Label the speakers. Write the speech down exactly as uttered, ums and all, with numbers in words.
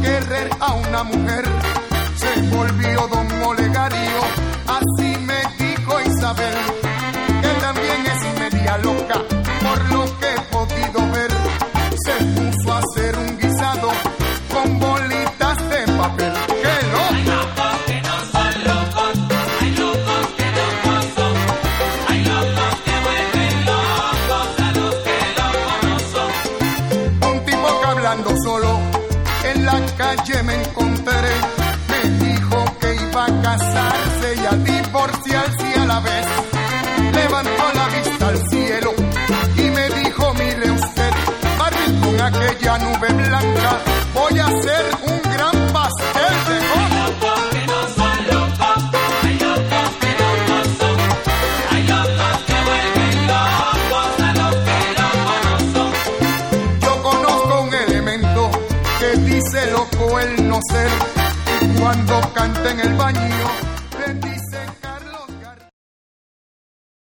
Speaker 1: querer a una mujer se volvió don Olegario. Así me dijo Isabel, que también es media loca, por lo que he podido ver. Se puso a hacer un guisado con bolitas de papel. ¡Qué loca!
Speaker 2: Hay locos que no son locos, hay locos que locos son, hay locos que vuelven locos a los que locos no son.
Speaker 1: Un tipo que hablando solo en la calle me encontré, me dijo que iba a casarse y a divorciarse a la vez. Levantó la vista al cielo y me dijo, mire usted, Barbie, con aquella nube blanca voy a hacer un gran pastel de
Speaker 2: Hay locos que no son locos, hay locos que locos son, hay locos que vuelven locos a los que locos no son.
Speaker 1: Yo conozco un elemento que dice loco el no ser, y cuando canta en el baño